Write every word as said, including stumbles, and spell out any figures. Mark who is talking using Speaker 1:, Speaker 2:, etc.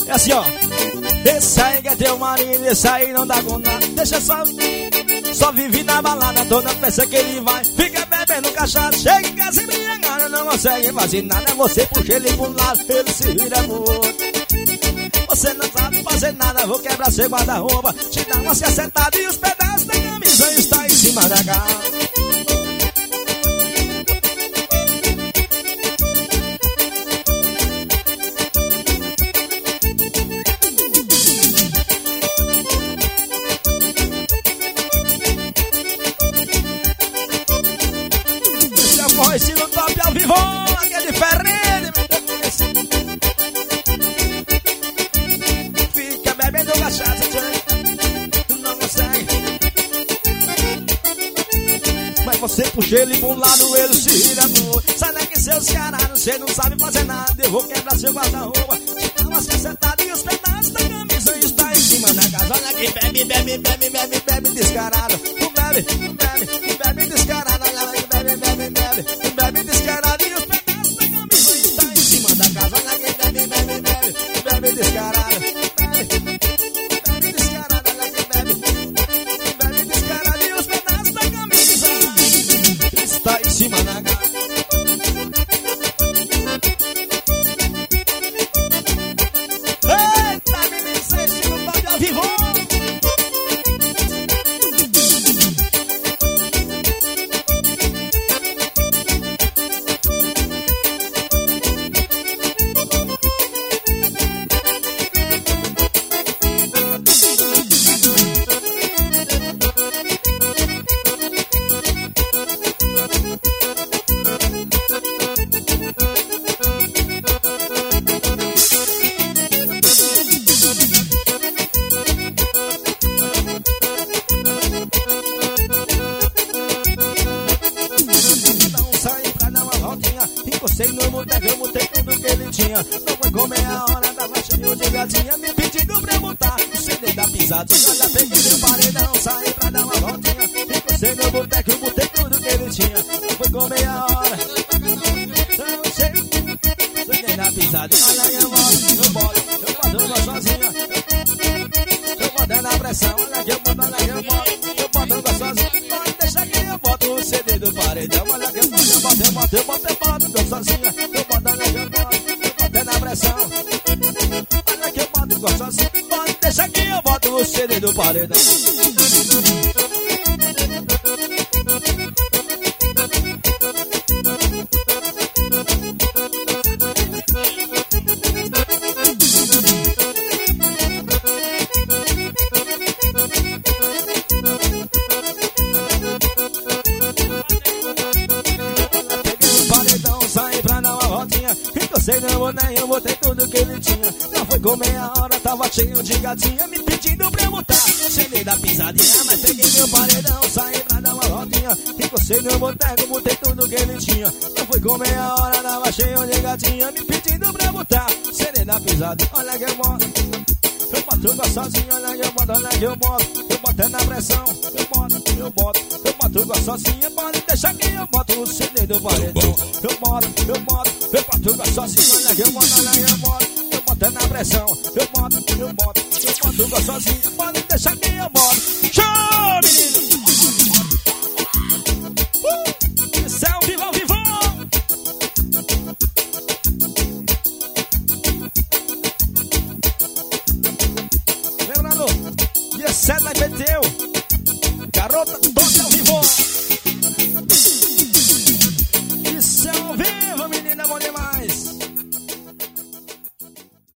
Speaker 1: É assim, ó. Esse aí que é teu marido, esse aí não dá com nada. Deixa só, só vive na balada. Toda festa que ele vai, fica bebendo cachaça. Chega em casa embriagado, não consegue fazer nada. Você puxa ele pro lado, ele se vira pro outro. Você não sabe fazer nada, vou quebrar seu guarda-roupa, te dar uma cacetada e os pedaços da camisa está em cima da cama. Esse é o forró estilo top ao vivo, aqui é diferente. Bebendo cachaça, não consegue. Mas você puxa ele pra um lado, ele se vira no outro. Sai daqui, seus caras, você não sabe fazer nada. Eu vou quebrar seu guarda-roupa, te dar umas cacetadas e os pedaços da camisa está em cima da casa. Olha aqui, bebe, bebe, bebe, bebe, bebe descarado. Não bebe, não bebe, não bebe descarado. Olha aqui, bebe, bebe, bebe, não bebe descarado e os pedaços da camisa está em cima da casa. Olha aqui, bebe, bebe, bebe, bebe descarado. Está em cima da cara. Eita, menino, você estilo top ao vivo. Encostei no boteco, eu botei tudo que ele tinha. Não foi com meia hora, tava cheio de gatinha me pedindo pra botar o C D da pisadinha. Já peguei meu paredão, saí pra dar uma voltinha. Encostei no boteco, eu botei tudo que ele tinha. Não foi com meia hora, tão cheio C D da pisadinha. Olha eu boto, eu boto, eu boto uma sozinha. Eu boto na pressão, olha que eu boto, olha que eu boto. Eu boto uma sozinha, pode deixar que eu boto o C D do paredão. Olha que eu boto, eu boto, eu boto, eu boto, eu boto. Tô sozinha, eu boto, olha que eu boto, eu boto na pressão. Olha que eu boto, gostosinha, pode deixar que eu boto o C D do paredão. Encostei no boneco, eu botei tudo que ele tinha. Não foi com meia hora, tava cheio de gatinha me pedindo pra botar C D da pisadinha. Mas peguei meu paredão, saí pra dar uma rodinha. Encostei no boneco, botei tudo que ele tinha. Não foi com meia hora, tava cheio de gatinha me pedindo pra botar C D da pisadinha. Olha que eu boto, eu boto gostosinho. Olha que eu boto, olha que eu boto, eu boto na pressão. Eu boto, eu boto, eu boto gostosinho. Pode deixar que eu boto o C D do paredão. Eu boto, eu boto, eu boto gostosinho. Olha que eu boto, olha que eu boto, eu boto na pressão. Eu boto, eu boto, eu boto gostosinho. Pode deixar que eu boto. Show, menino! Uh! Céu vivo ao vivo! Lembrando, dia sete vai ter teu. Garota doce ao vivo! Isso é ao vivo, menina, bom demais.